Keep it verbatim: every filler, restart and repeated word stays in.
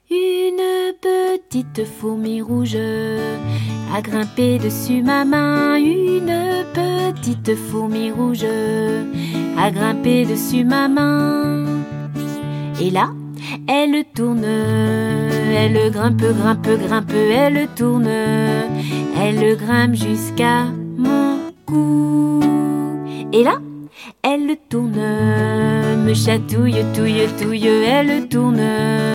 Une petite fourmi rouge a grimpé dessus ma main. Une petite fourmi rouge a grimpé dessus ma main. Et là, elle tourne, elle grimpe, grimpe, grimpe, elle tourne, elle grimpe jusqu'à mon cou. Et là, elle tourne, me chatouille, touille, touille, elle tourne.